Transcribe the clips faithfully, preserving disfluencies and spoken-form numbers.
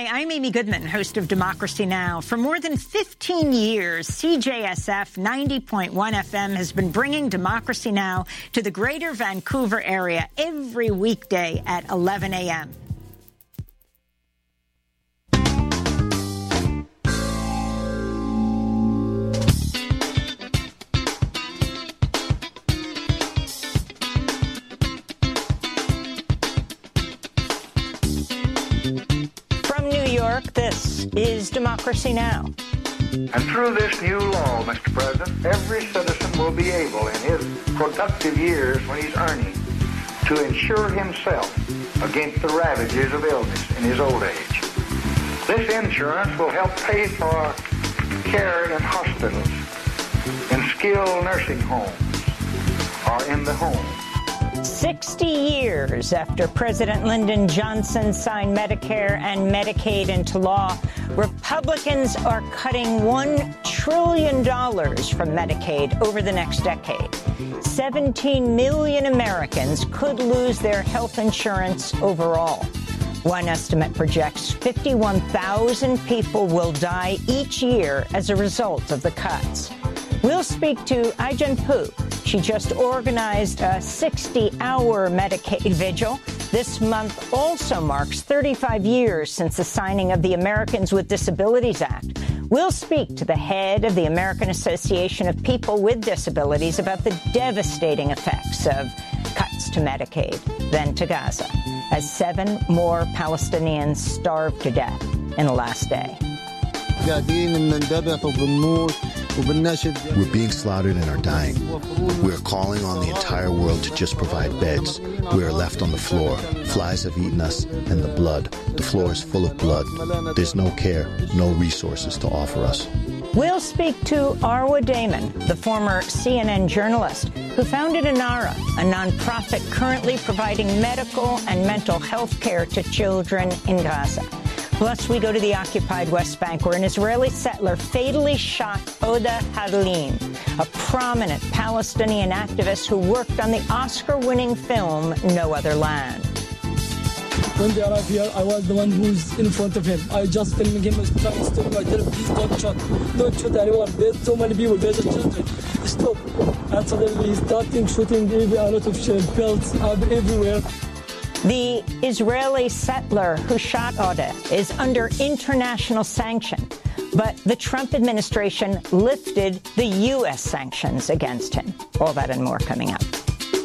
Hi, I'm Amy Goodman, host of Democracy Now! For more than fifteen years, C J S F ninety point one F M has been bringing Democracy Now! To the greater Vancouver area every weekday at eleven a m This is Democracy Now! And through this new law, Mister President, every citizen will be able in his productive years when he's earning to insure himself against the ravages of illness in his old age. This insurance will help pay for care in hospitals, in skilled nursing homes, or in the home. sixty years after President Lyndon Johnson signed Medicare and Medicaid into law, Republicans are cutting one trillion dollars from Medicaid over the next decade. seventeen million Americans could lose their health insurance overall. One estimate projects fifty-one thousand people will die each year as a result of the cuts. We'll speak to Ai-jen Poo. She just organized a sixty-hour Medicaid vigil. This month also marks thirty-five years since the signing of the Americans with Disabilities Act. We'll speak to the head of the American Association of People with Disabilities about the devastating effects of cuts to Medicaid, then to Gaza, as seven more Palestinians starved to death in the last day. We're being slaughtered and are dying. We are calling on the entire world to just provide beds. We are left on the floor. Flies have eaten us, and the blood. The floor is full of blood. There's no care, no resources to offer us. We'll speak to Arwa Damon, the former C N N journalist who founded Inara, a nonprofit currently providing medical and mental health care to children in Gaza. Plus, we go to the occupied West Bank, where an Israeli settler fatally shot Oda Hadlin, a prominent Palestinian activist who worked on the Oscar-winning film No Other Land. When they arrived here, I was the one who's in front of him. I just filming him, trying to stop him. I tell him, please don't shoot. Don't shoot anyone. There's so many people. There's children. Stop. And suddenly he's starting shooting a lot of shells everywhere. The Israeli settler who shot Oda is under international sanction, but the Trump administration lifted the U S sanctions against him. All that and more coming up.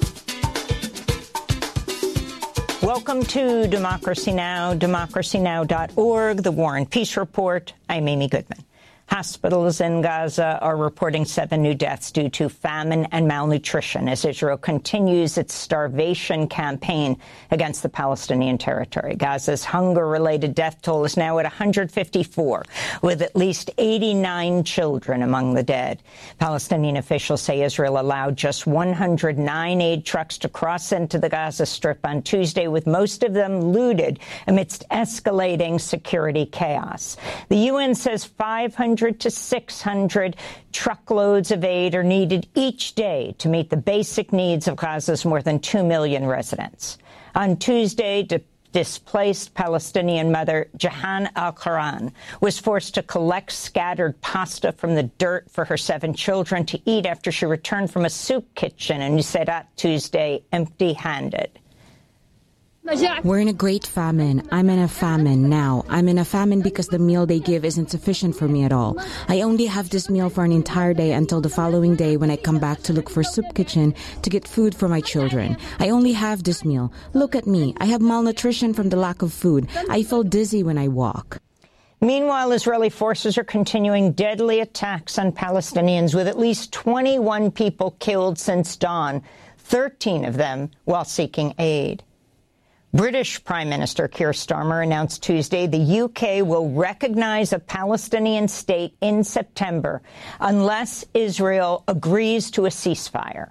Welcome to Democracy Now!, democracy now dot org, the War and Peace Report. I'm Amy Goodman. Hospitals in Gaza are reporting seven new deaths due to famine and malnutrition as Israel continues its starvation campaign against the Palestinian territory. Gaza's hunger-related death toll is now at one hundred fifty-four, with at least eighty-nine children among the dead. Palestinian officials say Israel allowed just one hundred nine aid trucks to cross into the Gaza Strip on Tuesday, with most of them looted amidst escalating security chaos. The U N says five hundred to six hundred truckloads of aid are needed each day to meet the basic needs of Gaza's more than two million residents. On Tuesday, di- displaced Palestinian mother Jahan Al-Qaran was forced to collect scattered pasta from the dirt for her seven children to eat after she returned from a soup kitchen in Nuseirat Tuesday empty-handed. We're in a great famine. I'm in a famine now. I'm in a famine because the meal they give isn't sufficient for me at all. I only have this meal for an entire day until the following day when I come back to look for soup kitchen to get food for my children. I only have this meal. Look at me. I have malnutrition from the lack of food. I feel dizzy when I walk. Meanwhile, Israeli forces are continuing deadly attacks on Palestinians, with at least twenty-one people killed since dawn, thirteen of them while seeking aid. British Prime Minister Keir Starmer announced Tuesday the U K will recognize a Palestinian state in September unless Israel agrees to a ceasefire.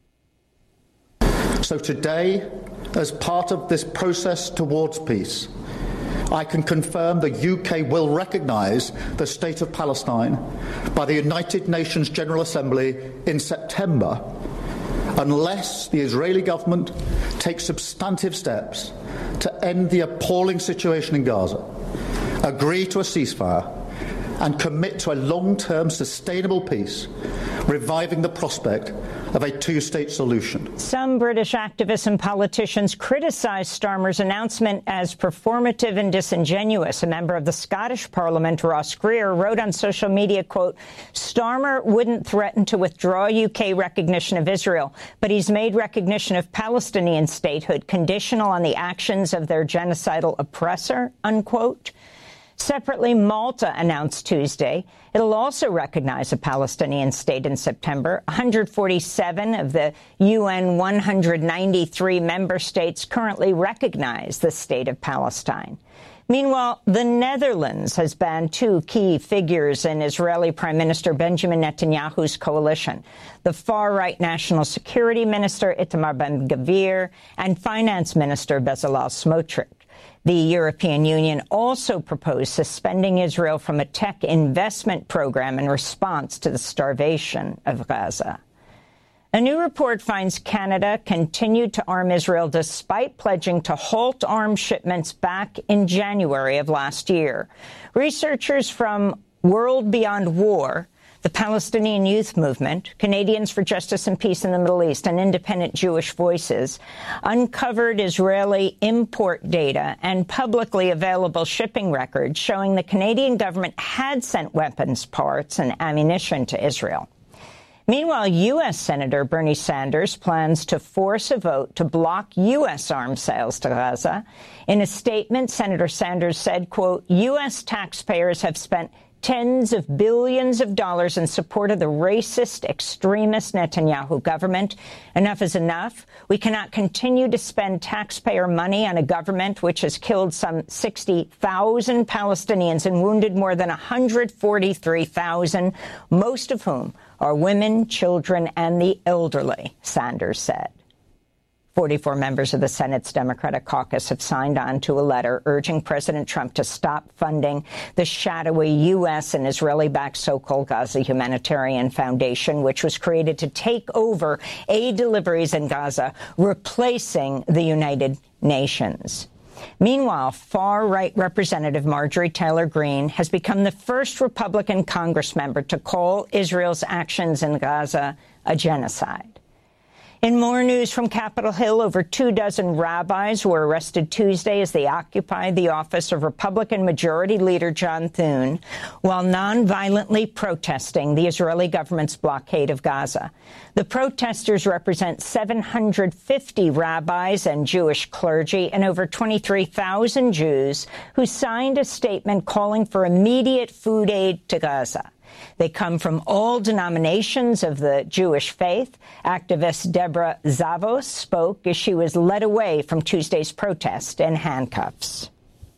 So today, as part of this process towards peace, I can confirm the U K will recognise the State of Palestine by the United Nations General Assembly in September, unless the Israeli government takes substantive steps to end the appalling situation in Gaza agree to a ceasefire, and commit to a long-term sustainable peace, reviving the prospect of a two-state solution. Some British activists and politicians criticized Starmer's announcement as performative and disingenuous. A member of the Scottish Parliament, Ross Greer, wrote on social media, quote, Starmer wouldn't threaten to withdraw U K recognition of Israel, but he's made recognition of Palestinian statehood conditional on the actions of their genocidal oppressor, unquote. Separately, Malta announced Tuesday it'll also recognize a Palestinian state in September. one hundred forty-seven of the U N one hundred ninety-three member states currently recognize the state of Palestine. Meanwhile, the Netherlands has banned two key figures in Israeli Prime Minister Benjamin Netanyahu's coalition, the far-right National Security Minister Itamar Ben-Gvir and Finance Minister Bezalel Smotrich. The European Union also proposed suspending Israel from a tech investment program in response to the starvation of Gaza. A new report finds Canada continued to arm Israel despite pledging to halt arms shipments back in January of last year. Researchers from World Beyond War, the Palestinian Youth Movement, Canadians for Justice and Peace in the Middle East, and Independent Jewish Voices uncovered Israeli import data and publicly available shipping records showing the Canadian government had sent weapons parts and ammunition to Israel. Meanwhile, U S Senator Bernie Sanders plans to force a vote to block U S arms sales to Gaza. In a statement, Senator Sanders said, quote, U S taxpayers have spent tens of billions of dollars in support of the racist, extremist Netanyahu government. Enough is enough. We cannot continue to spend taxpayer money on a government which has killed some sixty thousand Palestinians and wounded more than one hundred forty-three thousand, most of whom are women, children, and the elderly, Sanders said. forty-four members of the Senate's Democratic caucus have signed on to a letter urging President Trump to stop funding the shadowy U S and Israeli-backed so-called Gaza Humanitarian Foundation, which was created to take over aid deliveries in Gaza, replacing the United Nations. Meanwhile, far-right Representative Marjorie Taylor Greene has become the first Republican Congress member to call Israel's actions in Gaza a genocide. In more news from Capitol Hill, over two dozen rabbis were arrested Tuesday as they occupied the office of Republican Majority Leader John Thune while non-violently protesting the Israeli government's blockade of Gaza. The protesters represent seven hundred fifty rabbis and Jewish clergy and over twenty-three thousand Jews who signed a statement calling for immediate food aid to Gaza. They come from all denominations of the Jewish faith. Activist Deborah Zavos spoke as she was led away from Tuesday's protest in handcuffs.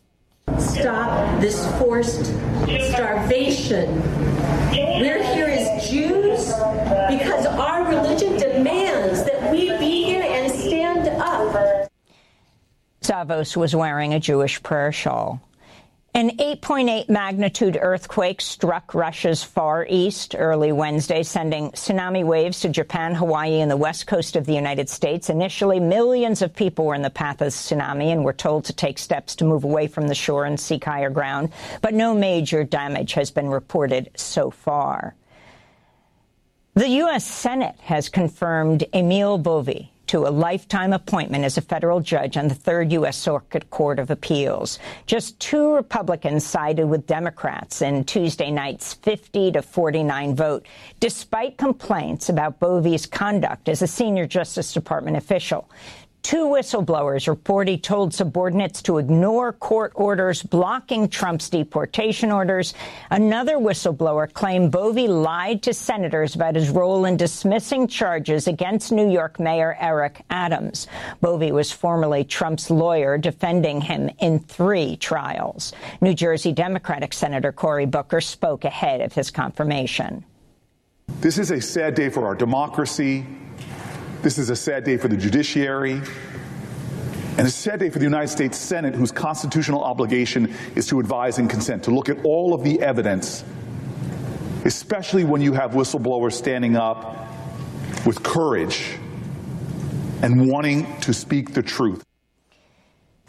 Stop this forced starvation. We're here as Jews because our religion demands that we be here and stand up. Zavos was wearing a Jewish prayer shawl. An eight point eight magnitude earthquake struck Russia's Far East early Wednesday, sending tsunami waves to Japan, Hawaii, and the west coast of the United States. Initially, millions of people were in the path of the tsunami and were told to take steps to move away from the shore and seek higher ground, but no major damage has been reported so far. The U S Senate has confirmed Emil Bovy to a lifetime appointment as a federal judge on the Third U S Circuit Court of Appeals. Just two Republicans sided with Democrats in Tuesday night's fifty to forty-nine vote, despite complaints about Bovy's conduct as a senior Justice Department official. Two whistleblowers report he told subordinates to ignore court orders blocking Trump's deportation orders. Another whistleblower claimed Bovy lied to senators about his role in dismissing charges against New York Mayor Eric Adams. Bovy was formerly Trump's lawyer, defending him in three trials. New Jersey Democratic Senator Cory Booker spoke ahead of his confirmation. This is a sad day for our democracy. This is a sad day for the judiciary, and a sad day for the United States Senate, whose constitutional obligation is to advise and consent, to look at all of the evidence, especially when you have whistleblowers standing up with courage and wanting to speak the truth.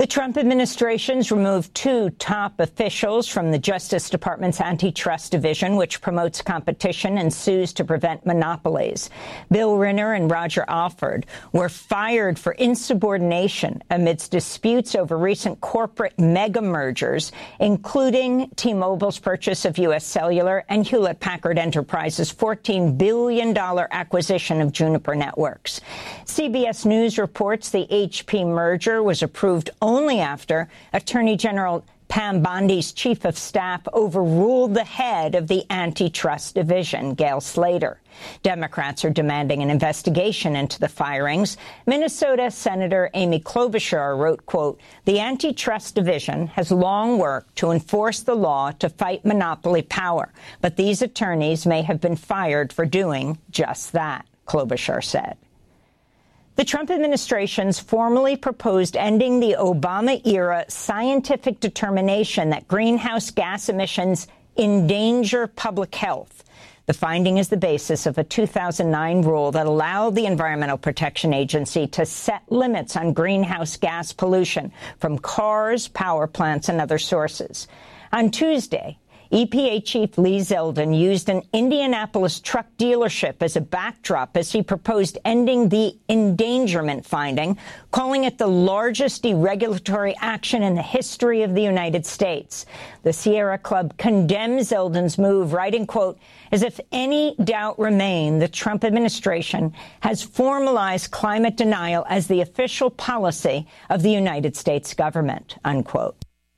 The Trump administration's removed two top officials from the Justice Department's Antitrust Division, which promotes competition and sues to prevent monopolies. Bill Rinner and Roger Alford were fired for insubordination amidst disputes over recent corporate mega mergers, including T-Mobile's purchase of U S Cellular and Hewlett-Packard Enterprise's fourteen billion dollars acquisition of Juniper Networks. C B S News reports the H P merger was approved only after Attorney General Pam Bondi's chief of staff overruled the head of the Antitrust Division, Gail Slater. Democrats are demanding an investigation into the firings. Minnesota Senator Amy Klobuchar wrote, quote, "The Antitrust Division has long worked to enforce the law to fight monopoly power, but these attorneys may have been fired for doing just that," Klobuchar said. The Trump administration's formally proposed ending the Obama-era scientific determination that greenhouse gas emissions endanger public health. The finding is the basis of a two thousand nine rule that allowed the Environmental Protection Agency to set limits on greenhouse gas pollution from cars, power plants, and other sources. On Tuesday, E P A Chief Lee Zeldin used an Indianapolis truck dealership as a backdrop as he proposed ending the endangerment finding, calling it the largest deregulatory action in the history of the United States. The Sierra Club condemns Zeldin's move, writing, quote, "As if any doubt remained, the Trump administration has formalized climate denial as the official policy of the United States government," unquote.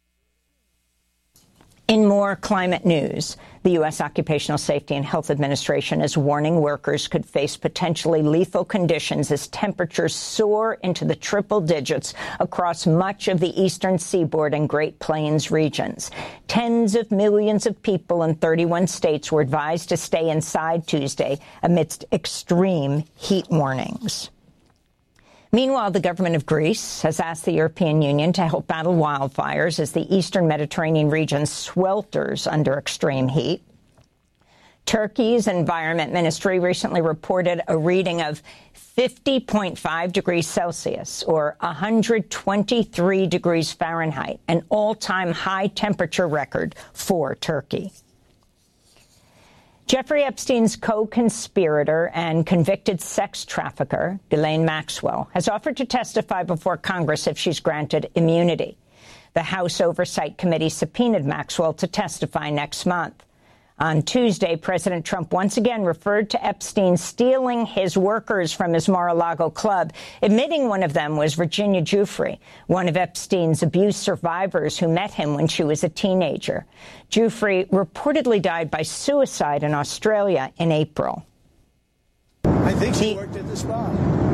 In more climate news, the U S Occupational Safety and Health Administration is warning workers could face potentially lethal conditions as temperatures soar into the triple digits across much of the eastern seaboard and Great Plains regions. Tens of millions of people in thirty-one states were advised to stay inside Tuesday amidst extreme heat warnings. Meanwhile, the government of Greece has asked the European Union to help battle wildfires as the eastern Mediterranean region swelters under extreme heat. Turkey's Environment Ministry recently reported a reading of fifty point five degrees Celsius, or one hundred twenty-three degrees Fahrenheit, an all-time high temperature record for Turkey. Jeffrey Epstein's co-conspirator and convicted sex trafficker, Ghislaine Maxwell, has offered to testify before Congress if she's granted immunity. The House Oversight Committee subpoenaed Maxwell to testify next month. On Tuesday, President Trump once again referred to Epstein stealing his workers from his Mar-a-Lago club, admitting one of them was Virginia Giuffre, one of Epstein's abuse survivors who met him when she was a teenager. Giuffre reportedly died by suicide in Australia in April. I think she worked at the spa.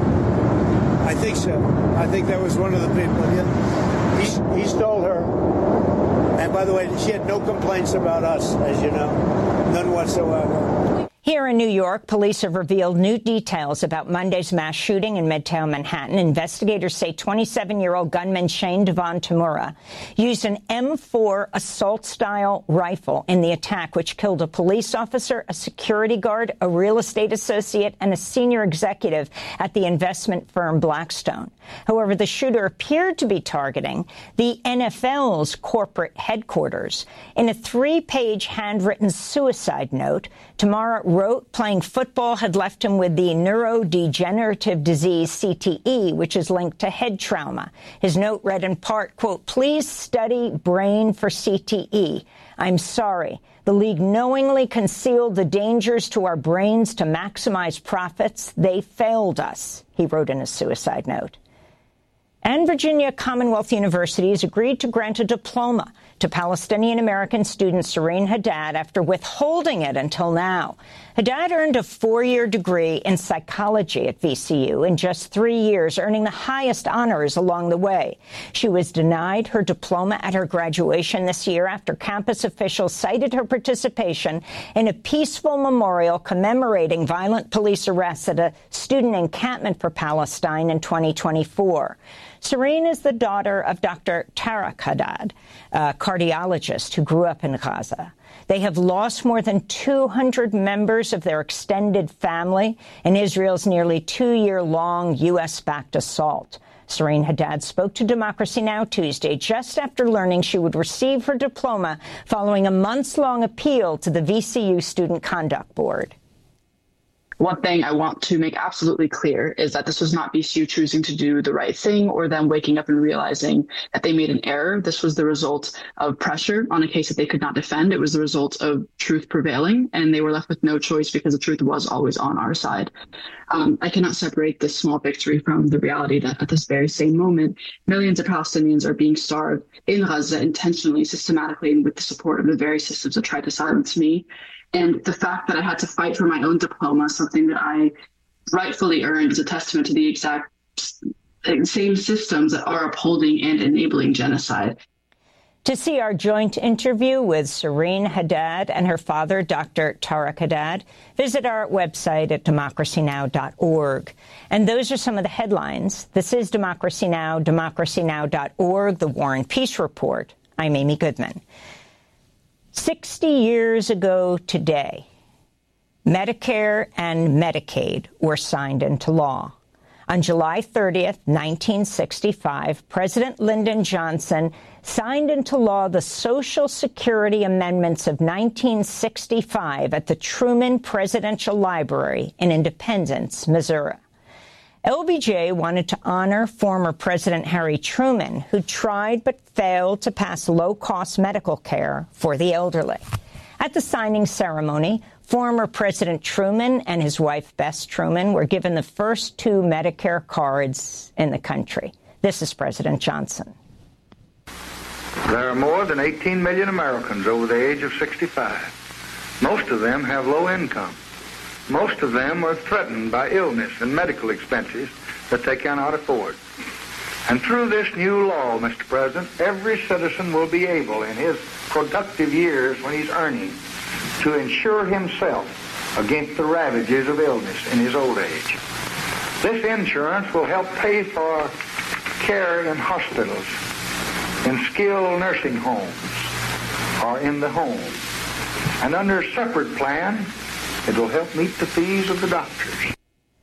I think so. I think that was one of the people. Yeah. He, he stole her. And by the way, she had no complaints about us, as you know, none whatsoever. Here in New York, police have revealed new details about Monday's mass shooting in Midtown Manhattan. Investigators say twenty-seven-year-old gunman Shane Devon Tamura used an M four assault-style rifle in the attack, which killed a police officer, a security guard, a real estate associate, and a senior executive at the investment firm Blackstone. However, the shooter appeared to be targeting the N F L's corporate headquarters. In a three-page handwritten suicide note, Tamura wrote playing football had left him with the neurodegenerative disease C T E, which is linked to head trauma. His note read in part, quote, "Please study brain for C T E. I'm sorry. The league knowingly concealed the dangers to our brains to maximize profits. They failed us," he wrote in a suicide note. And Virginia Commonwealth University has agreed to grant a diploma to Palestinian-American student Serene Haddad after withholding it until now. Haddad earned a four-year degree in psychology at V C U in just three years, earning the highest honors along the way. She was denied her diploma at her graduation this year after campus officials cited her participation in a peaceful memorial commemorating violent police arrests at a student encampment for Palestine in twenty twenty-four. Serene is the daughter of Doctor Tarek Haddad, a cardiologist who grew up in Gaza. They have lost more than two hundred members of their extended family in Israel's nearly two-year-long U S-backed assault. Serene Haddad spoke to Democracy Now! Tuesday just after learning she would receive her diploma following a months-long appeal to the V C U Student Conduct Board. One thing I want to make absolutely clear is that this was not V C U choosing to do the right thing or them waking up and realizing that they made an error. This was the result of pressure on a case that they could not defend. It was the result of truth prevailing, and they were left with no choice because the truth was always on our side. Um, I cannot separate this small victory from the reality that at this very same moment, millions of Palestinians are being starved in Gaza intentionally, systematically, and with the support of the very systems that tried to silence me. And the fact that I had to fight for my own diploma, something that I rightfully earned, is a testament to the exact same systems that are upholding and enabling genocide. To see our joint interview with Serene Haddad and her father, Doctor Tariq Haddad, visit our website at democracy now dot org. And those are some of the headlines. This is Democracy Now!, democracy now dot org, the War and Peace Report. I'm Amy Goodman. Sixty years ago today, Medicare and Medicaid were signed into law. On July thirtieth, nineteen sixty-five, President Lyndon Johnson signed into law the Social Security Amendments of nineteen sixty-five at the Truman Presidential Library in Independence, Missouri. L B J wanted to honor former President Harry Truman, who tried but failed to pass low-cost medical care for the elderly. At the signing ceremony, former President Truman and his wife, Bess Truman, were given the first two Medicare cards in the country. This is President Johnson. There are more than eighteen million Americans over the age of sixty-five. Most of them have low income. Most of them are threatened by illness and medical expenses that they cannot afford. And through this new law, Mister President, every citizen will be able in his productive years when he's earning to insure himself against the ravages of illness in his old age. This insurance will help pay for care in hospitals, in skilled nursing homes, or in the home. And under a separate plan, it will help meet the fees of the doctors.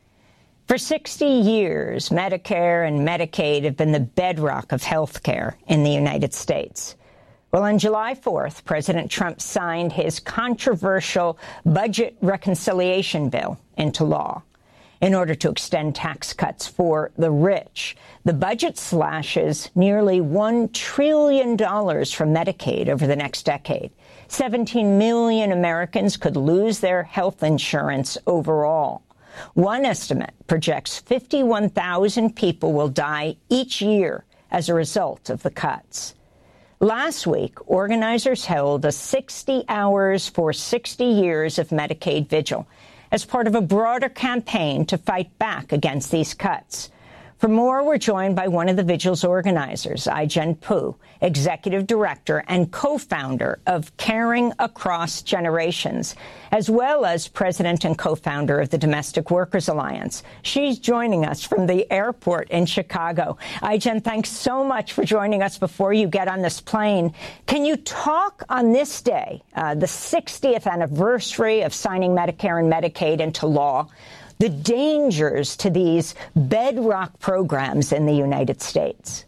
For sixty years, Medicare and Medicaid have been the bedrock of health care in the United States. Well, on July fourth, President Trump signed his controversial budget reconciliation bill into law. In order to extend tax cuts for the rich, the budget slashes nearly one trillion dollars from Medicaid over the next decade. seventeen million Americans could lose their health insurance overall. One estimate projects fifty-one thousand people will die each year as a result of the cuts. Last week, organizers held a sixty hours for sixty years of Medicaid vigil as part of a broader campaign to fight back against these cuts. For more, we're joined by one of the vigil's organizers, Ai-jen Poo, executive director and co-founder of Caring Across Generations, as well as president and co-founder of the Domestic Workers Alliance. She's joining us from the airport in Chicago. Ai-jen, thanks so much for joining us before you get on this plane. Can you talk on this day, uh, the sixtieth anniversary of signing Medicare and Medicaid into law, the dangers to these bedrock programs in the United States?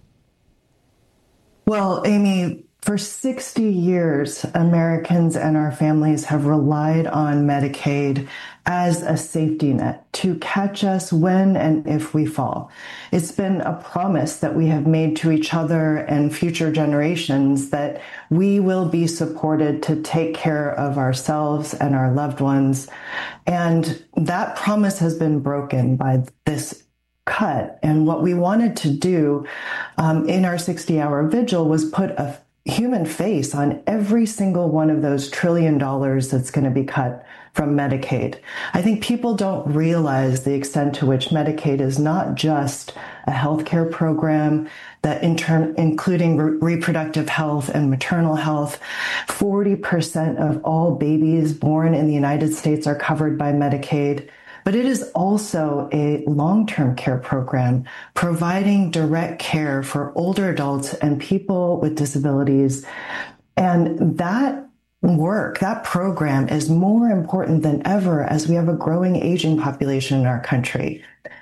Well, Amy, for sixty years, Americans and our families have relied on Medicaid as a safety net to catch us when and if we fall. It's been a promise that we have made to each other and future generations that we will be supported to take care of ourselves and our loved ones. And that promise has been broken by this cut. And what we wanted to do um, in our sixty-hour vigil was put a human face on every single one of those trillion dollars that's going to be cut from Medicaid. I think people don't realize the extent to which Medicaid is not just a healthcare program that in turn, including re- reproductive health and maternal health. forty percent of all babies born in the United States are covered by Medicaid. But it is also a long-term care program providing direct care for older adults and people with disabilities. And that work, that program is more important than ever as we have a growing aging population in our country.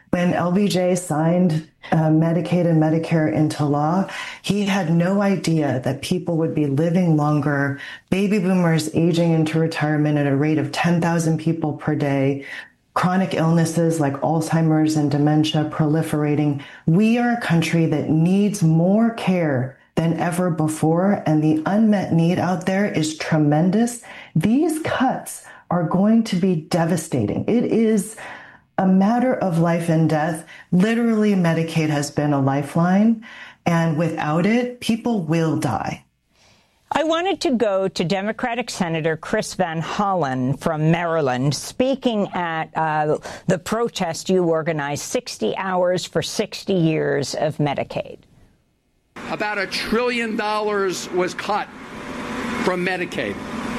When L B J signed uh, Medicaid and Medicare into law, he had no idea that people would be living longer, baby boomers aging into retirement at a rate of ten thousand people per day, chronic illnesses like Alzheimer's and dementia proliferating. We are a country that needs more care than ever before, and the unmet need out there is tremendous. These cuts are going to be devastating. It is a matter of life and death. Literally, Medicaid has been a lifeline, and without it, people will die. I wanted to go to Democratic Senator Chris Van Hollen from Maryland, speaking at uh, the protest you organized, sixty hours for sixty years of Medicaid. About a trillion dollars was cut from Medicaid.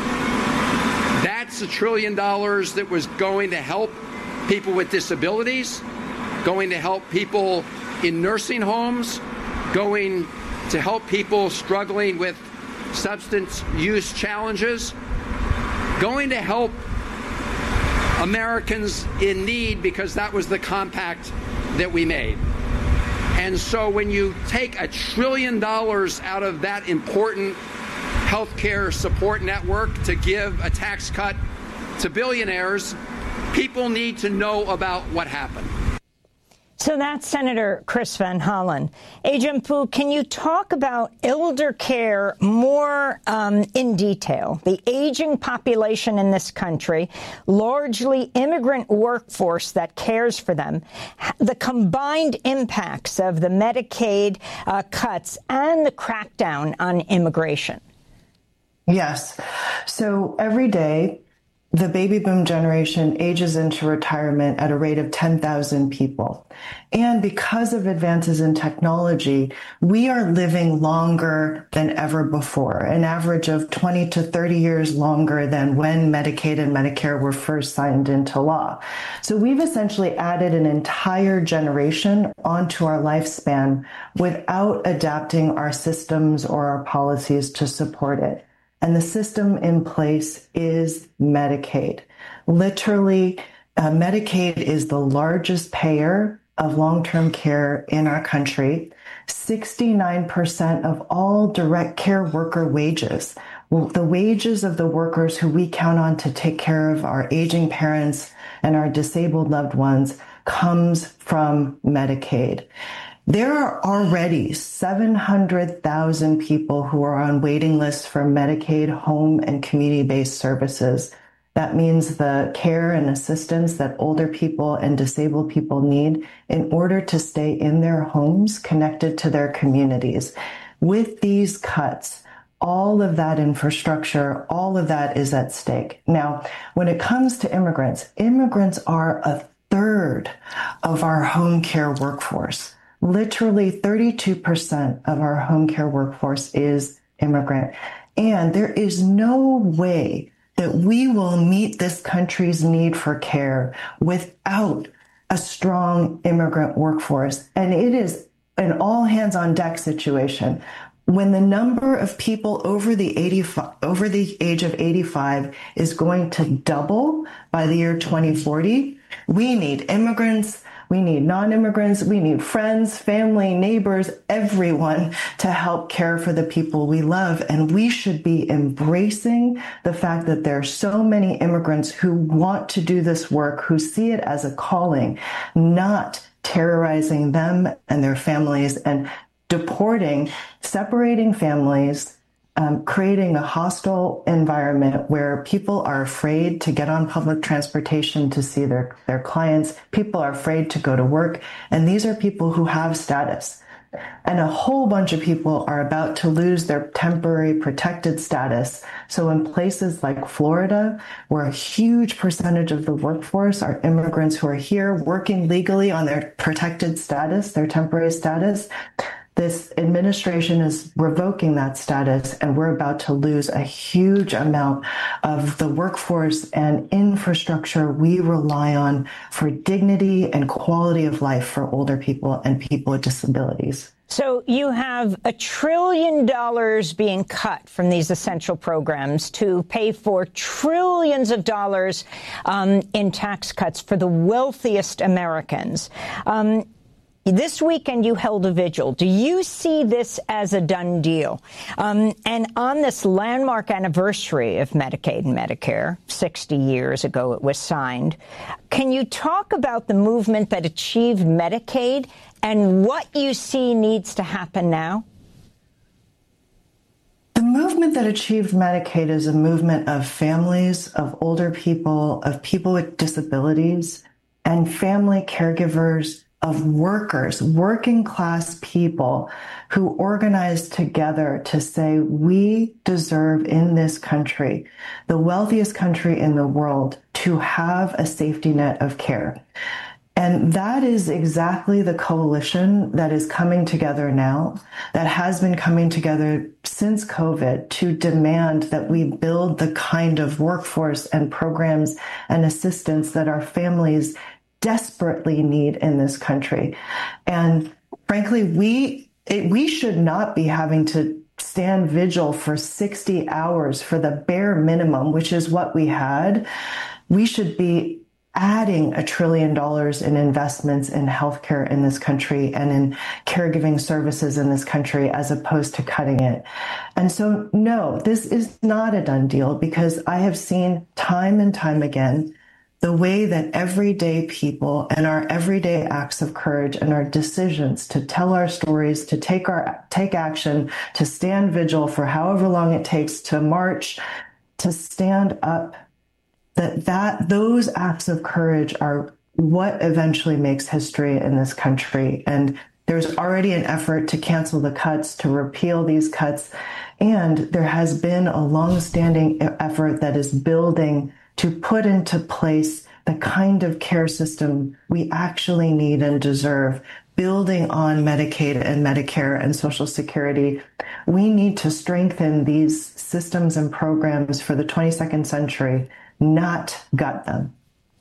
That's a trillion dollars that was going to help people with disabilities, going to help people in nursing homes, going to help people struggling with substance use challenges, going to help Americans in need, because that was the compact that we made. And so when you take a trillion dollars out of that important healthcare support network to give a tax cut to billionaires, people need to know about what happened. So that's Senator Chris Van Hollen. Agent Pu, can you talk about elder care more um, in detail? The aging population in this country, largely immigrant workforce that cares for them, the combined impacts of the Medicaid uh, cuts and the crackdown on immigration. Yes. So every day, the baby boom generation ages into retirement at a rate of ten thousand people. And because of advances in technology, we are living longer than ever before, an average of twenty to thirty years longer than when Medicaid and Medicare were first signed into law. So we've essentially added an entire generation onto our lifespan without adapting our systems or our policies to support it. And the system in place is Medicaid. Literally, uh, Medicaid is the largest payer of long-term care in our country. sixty-nine percent of all direct care worker wages, the wages of the workers who we count on to take care of our aging parents and our disabled loved ones, comes from Medicaid. There are already seven hundred thousand people who are on waiting lists for Medicaid home and community-based services. That means the care and assistance that older people and disabled people need in order to stay in their homes connected to their communities. With these cuts, all of that infrastructure, all of that is at stake. Now, when it comes to immigrants, immigrants are a third of our home care workforce. Literally thirty-two percent of our home care workforce is immigrant. And there is no way that we will meet this country's need for care without a strong immigrant workforce. And it is an all hands on deck situation. When the number of people over the eighty-five, over the age of eighty-five is going to double by the year twenty forty, we need immigrants, we need non-immigrants, we need friends, family, neighbors, everyone to help care for the people we love. And we should be embracing the fact that there are so many immigrants who want to do this work, who see it as a calling, not terrorizing them and their families and deporting, separating families, um, creating a hostile environment where people are afraid to get on public transportation to see their, their clients. People are afraid to go to work. And these are people who have status. And a whole bunch of people are about to lose their temporary protected status. So in places like Florida, where a huge percentage of the workforce are immigrants who are here working legally on their protected status, their temporary status, this administration is revoking that status, and we're about to lose a huge amount of the workforce and infrastructure we rely on for dignity and quality of life for older people and people with disabilities. So you have a trillion dollars being cut from these essential programs to pay for trillions of dollars um, in tax cuts for the wealthiest Americans. Um, This weekend, you held a vigil. Do you see this as a done deal? Um, and on this landmark anniversary of Medicaid and Medicare, sixty years ago it was signed, can you talk about the movement that achieved Medicaid and what you see needs to happen now? The movement that achieved Medicaid is a movement of families, of older people, of people with disabilities, and family caregivers, of workers, working class people who organized together to say, we deserve in this country, the wealthiest country in the world, to have a safety net of care. And that is exactly the coalition that is coming together now, that has been coming together since COVID to demand that we build the kind of workforce and programs and assistance that our families desperately need in this country. And frankly, we it, we should not be having to stand vigil for sixty hours for the bare minimum, which is what we had. We should be adding a trillion dollars in investments in healthcare in this country and in caregiving services in this country as opposed to cutting it. And so, no, this is not a done deal, because I have seen time and time again the way that everyday people and our everyday acts of courage and our decisions to tell our stories, to take our take action, to stand vigil for however long it takes, to march, to stand up, that that those acts of courage are what eventually makes history in this country. And there's already an effort to cancel the cuts, to repeal these cuts. And there has been a longstanding effort that is building to put into place the kind of care system we actually need and deserve, building on Medicaid and Medicare and Social Security. We need to strengthen these systems and programs for the twenty-second century, not gut them.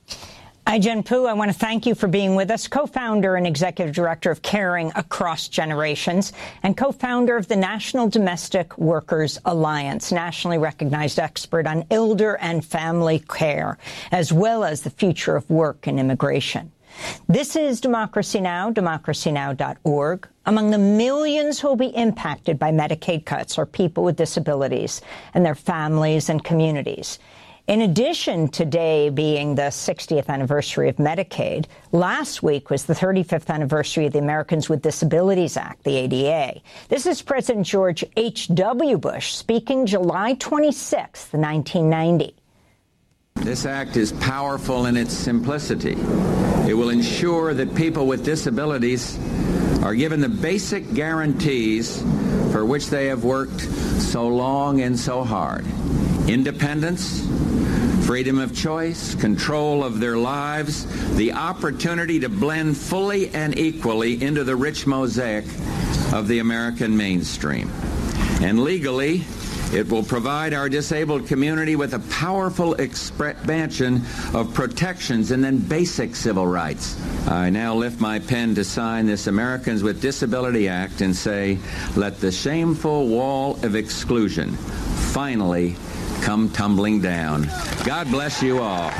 Ai-jen Poo, I want to thank you for being with us, co-founder and executive director of Caring Across Generations and co-founder of the National Domestic Workers Alliance, nationally recognized expert on elder and family care, as well as the future of work and immigration. This is Democracy Now!, democracy now dot org. Among the millions who will be impacted by Medicaid cuts are people with disabilities and their families and communities. In addition, today being the sixtieth anniversary of Medicaid, last week was the thirty-fifth anniversary of the Americans with Disabilities Act, the A D A. This is President George H W Bush speaking July twenty-sixth, nineteen ninety. This act is powerful in its simplicity. It will ensure that people with disabilities are given the basic guarantees for which they have worked so long and so hard. Independence, freedom of choice, control of their lives, the opportunity to blend fully and equally into the rich mosaic of the American mainstream. And legally, it will provide our disabled community with a powerful expansion of protections and then basic civil rights. I now lift my pen to sign this Americans with Disability Act and say, let the shameful wall of exclusion finally come tumbling down. God bless you all.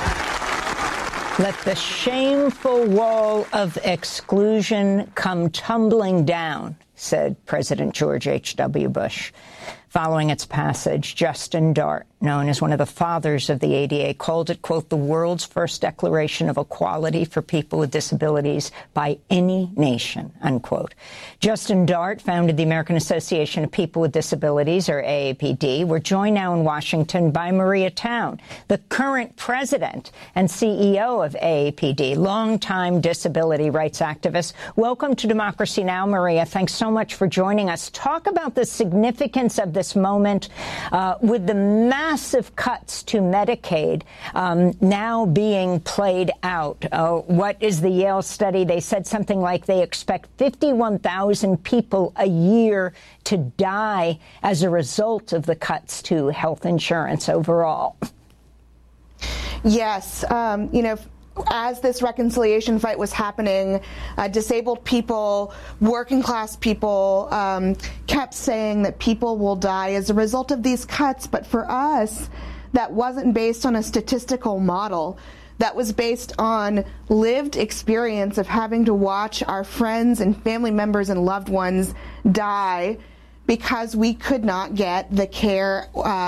Let the shameful wall of exclusion come tumbling down, said President George H W Bush. Following its passage, Justin Dart, known as one of the fathers of the A D A, called it, quote, the world's first declaration of equality for people with disabilities by any nation, unquote. Justin Dart founded the American Association of People with Disabilities, or A A P D. We're joined now in Washington by Maria Town, the current president and C E O of A A P D, longtime disability rights activist. Welcome to Democracy Now!, Maria. Thanks so much for joining us. Talk about the significance of this moment uh, with the massive cuts to Medicaid um, now being played out. Uh, what is the Yale study? They said something like they expect fifty-one thousand people a year to die as a result of the cuts to health insurance overall. Yes. Um, you know, as this reconciliation fight was happening, uh, disabled people, working class people um, kept saying that people will die as a result of these cuts. But for us, that wasn't based on a statistical model. That was based on lived experience of having to watch our friends and family members and loved ones die because we could not get the care uh,